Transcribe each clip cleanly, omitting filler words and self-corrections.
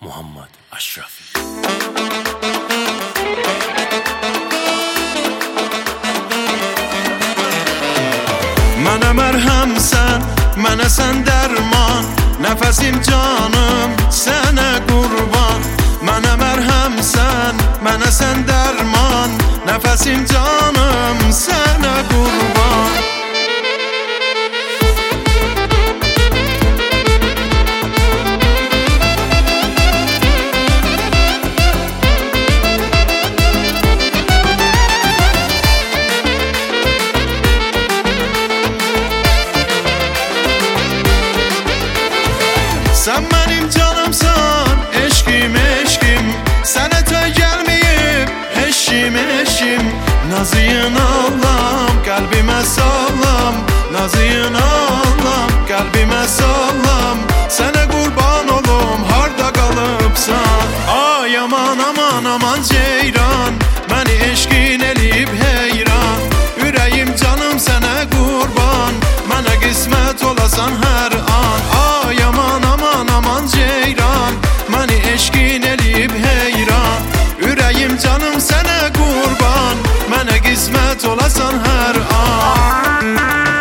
Muhammed Ashrafi. Mənə mərhəmsən, mənə sən dərman, nəfəsim canım sənə qurban. Mənə mərhəmsən, mənə sən dərman, nəfəsim canım sənə qurban. Sen benim canımsan, eşkim eşkim, sana töy gelmeyip eşim eşim. Nazıyın Allah'ım kalbime sallam, nazıyın Allah'ım kalbime sallam. Sana kurban olum harda kalıpsan. Ay aman aman aman ceyran, beni eşkin elip heyran. Yüreğim canım sana kurban, bana kısmet olasan her an. Ay aman aman aman ceyran, beni eşkin elip heyran. Yüreğim canım sana kurban, bana kısmet olasan her an.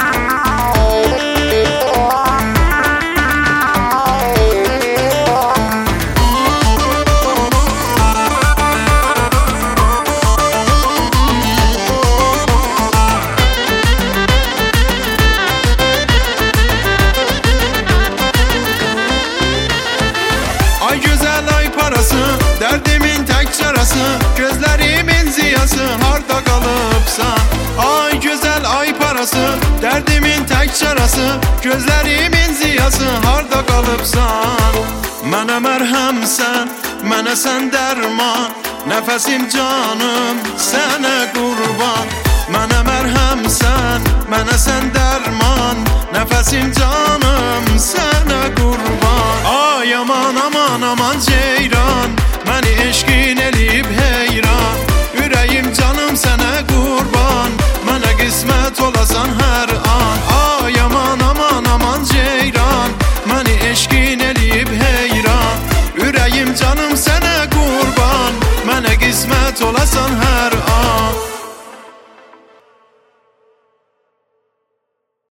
Ay güzel ay parası, derdimin tek çarası, gözlerimin ziyası, harda kalıpsan. Ay güzel ay parası, derdimin tek çarası, gözlerimin ziyası, harda kalıpsan. Mənə mərhəmsən, mənə sən dərman, nəfəsim canım sənə qurban. Mənə mərhəmsən, mənə sən dərman, nəfəsim canım sənə qurban. Ay aman aman aman ceyran, beni eşkin elip heyran. Yüreğim canım sana kurban, bana kısmet olasan her an. Ay aman aman aman ceyran, beni eşkin elip heyran. Yüreğim canım sana kurban, bana kısmet olasan